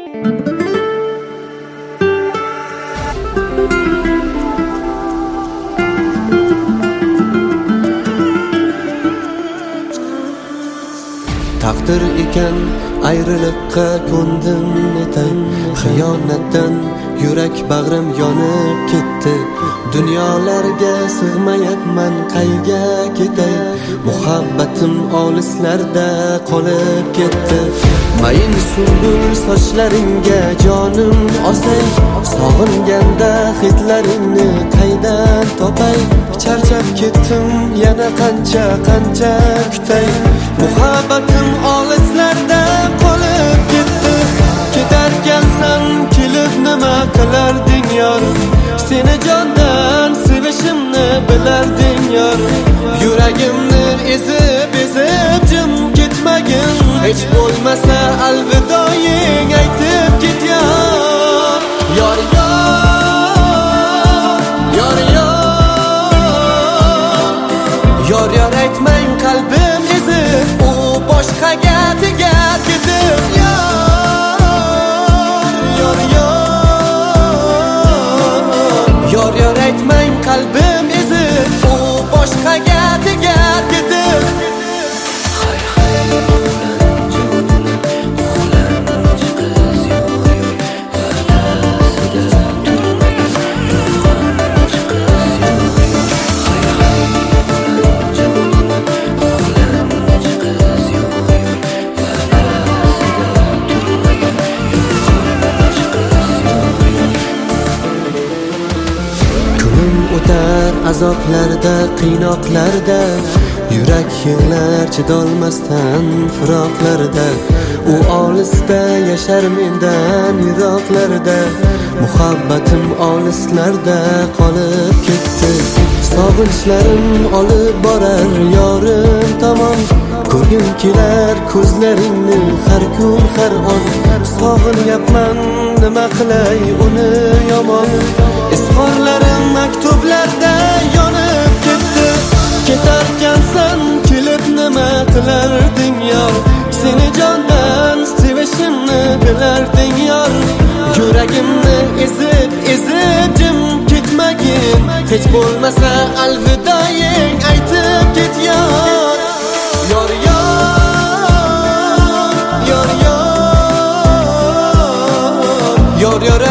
Taqdir ekan ayriliqqa ko'ndim etay, xiyonatdan yurak bag'rim yonib ketdi. Dunyolarga sig'mayapman, qayga ketay, muhabbatim olislarda qolib ketdi. Mayin sumbul sochlaringga jonim osay, sog'inganda hidlaringni qaydan topay. Charchab ketdim, yana qancha kutay, muhabbatim olislarda qolib ketdi. Ketarkansan kelib nima qilarding yor, seni jondan sevishimni bilarding yor. Yuragimni ezib jim ketmagin, hech bo'lmasa alvidoying aytib ket yor. Yor yor aytmang qalbim ezib, u boshqaga tegar ketib. Yor aytmang qalbim ezib, u boshqaga tegar ketib. O'tar azoblarda, qiynoqlarda, yurak yig'lar chidolmasdan firoqlarda. U olisda yashar mendan yiroqlarda, muhabbatim olislarda qolib ketdi. Sog'inchlarim olib borar yorim tomon, ko'rgim kelar ko'zlaringni har kun har on. Sog'inyapman, nima qilay uni yomon, izhorlarim maktublarda yonib ketdi. Ketarkansan kelib nima qilarding yor, seni jondan sevishimni bilarding yor. Yuragimni ezib jim ketmagin, hech bo'lmasa alvidoying aytib ket yor. Yor